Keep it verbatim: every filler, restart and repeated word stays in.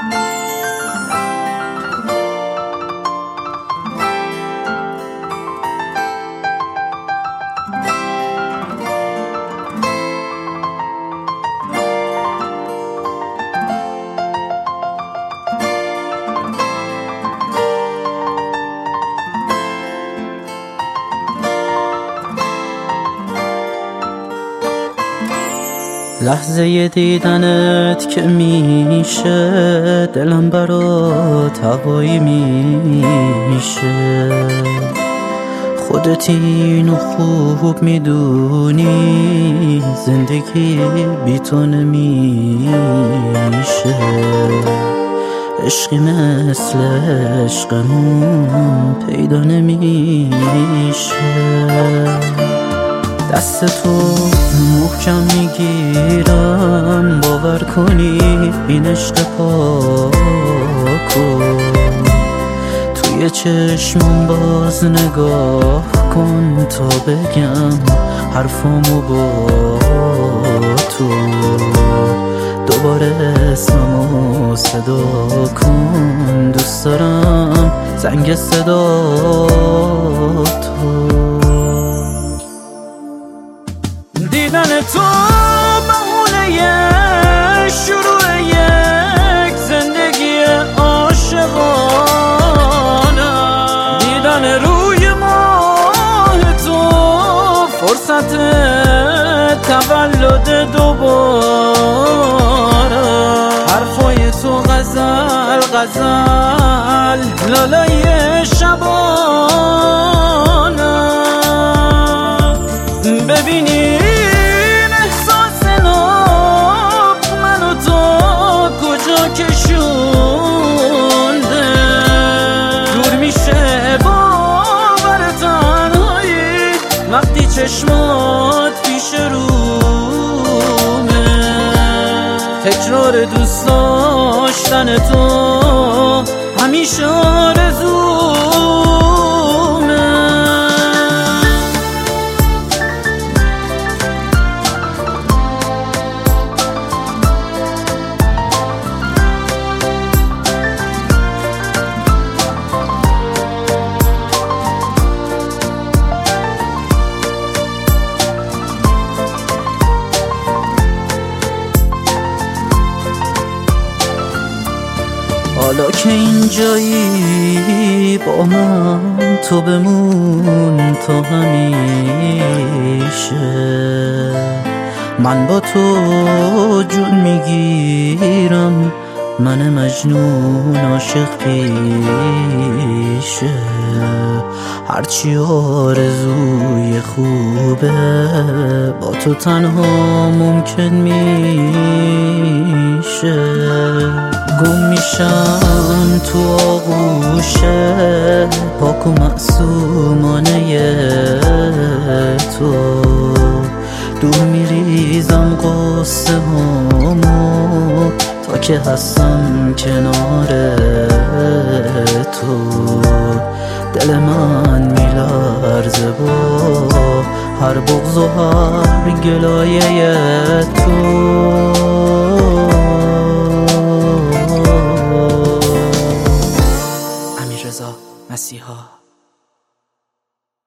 لحظه دیدنت که میشه دلم برات هوایی میشه. خودت اینو خوب میدونی زندگی بی تو نمیشه. عشقی مثل عشقمون پیدا نمیشه. دست تو محکم میگیرم باور کنی این عشق پاکو. توی چشمم باز نگاه کن تا بگم حرفامو با تو. دوباره اسممو صدا کن، دوست دارم زنگ صدا تو. دیدن تو بهونه شروع یک زندگی عاشقانه. دیدن روی ماه تو فرصت تولد دوباره. حرفای تو غزل غزل لالای شبانه. ببینی کشونده دور میشه باور تنهایی وقتی چشمات پیش رومه. تکرار دوست داشتن تو همیشه آرزومه. حالا که اینجایی با من تو بمون تا همیشه. من با تو جون میگیرم، من مجنون عاشق پیشه. هرچی آرزوی خوبه با تو تنها ممکن میشه. گم میشم تو آغوشه پاک و معصومانه تو. دور میریزم قصه هامو تا که هستم کنار تو. دل من میلرزه با هر بغض و هر گلایه تو.